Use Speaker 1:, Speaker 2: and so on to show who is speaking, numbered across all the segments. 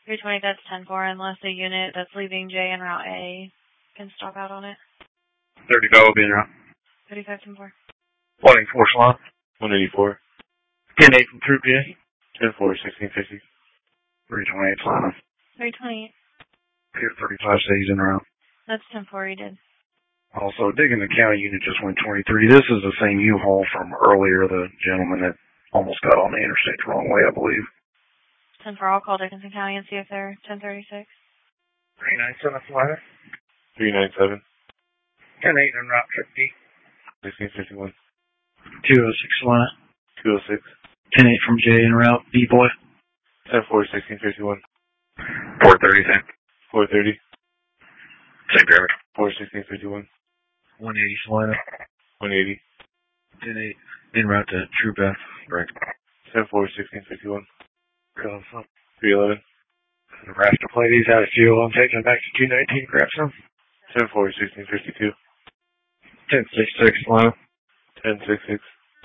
Speaker 1: 320, that's 10-4, unless the unit that's leaving J en route A can stop out on it.
Speaker 2: 35 will be en route.
Speaker 1: 35, 10-4.
Speaker 2: 184 Solana.
Speaker 3: 184.
Speaker 2: 10-8 from Troop A.
Speaker 3: 10-4, 1650.
Speaker 2: 328 Solana.
Speaker 1: 328.
Speaker 2: Pier 35 stays en route.
Speaker 1: That's 10-4, he did.
Speaker 2: Also, Digging the County unit just went 23. This is the same U-Haul from earlier, the gentleman that almost got on the interstate the wrong way, I believe.
Speaker 1: 10-4, I'll call Dickinson County and see if they're 1036.
Speaker 2: 397 Solana.
Speaker 3: 397.
Speaker 2: 10-8 en route, Trip B.
Speaker 3: 1651.
Speaker 2: 206 Solana.
Speaker 3: 206.
Speaker 2: 10-8 from J en route, B-Boy.
Speaker 3: 10-4, 1651.
Speaker 2: 430, same.
Speaker 3: 430.
Speaker 2: Same traffic.
Speaker 3: 4, 1651.
Speaker 2: 180 Solana.
Speaker 3: 180.
Speaker 2: 10-8 en route to Troop F. Break.
Speaker 3: 10-4, 1651.
Speaker 2: 311. The Rasta Pleiades out of fuel. I'm taking it back to 219. Grab some.
Speaker 3: 10-4, 1652.
Speaker 2: 10-6-6 Solana.
Speaker 3: 10-6-6.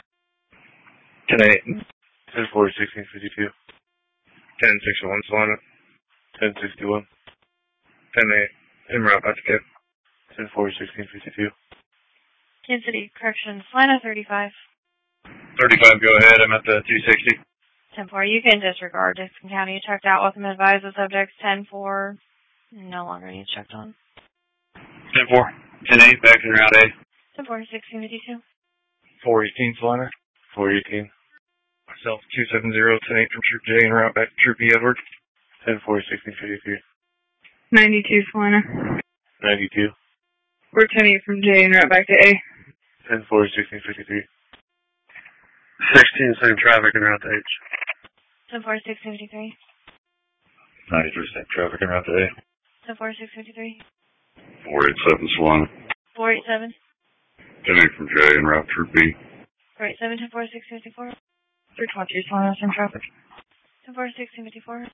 Speaker 2: 10-8.
Speaker 3: 10-4, 1652.
Speaker 2: 10-6-1 Solana.
Speaker 3: 10-61.
Speaker 2: 10-8 en route back to Kip.
Speaker 3: 10-4, 1652.
Speaker 1: Kansas City Corrections, line of 35.
Speaker 2: 35, go ahead. I'm at the 260.
Speaker 1: 10-4, you can disregard Dickinson County. Checked out. Welcome to advise the subjects. 10-4, no longer needs checked on.
Speaker 2: 10-4. 10-8 back in route A.
Speaker 1: 10-4, 1652.
Speaker 2: 418 Solana.
Speaker 3: 418.
Speaker 2: Myself 270. 10-8 from Troop J en route back to Troop E Edward.
Speaker 3: 10-4, 1653.
Speaker 1: 92 Solana.
Speaker 3: 92.
Speaker 1: We're 10-8 from J en route back to A.
Speaker 3: 10-4, 1653.
Speaker 2: 16, same traffic en route to H.
Speaker 1: 10-4, 1653.
Speaker 2: 93, same traffic en route to A.
Speaker 1: 10-4, 653.
Speaker 2: 487 Solana.
Speaker 1: 487.
Speaker 2: 10-8 from J en route Troop B.
Speaker 1: 487, 10-4, 654. 320 Solana, same traffic. 10-4, 1654.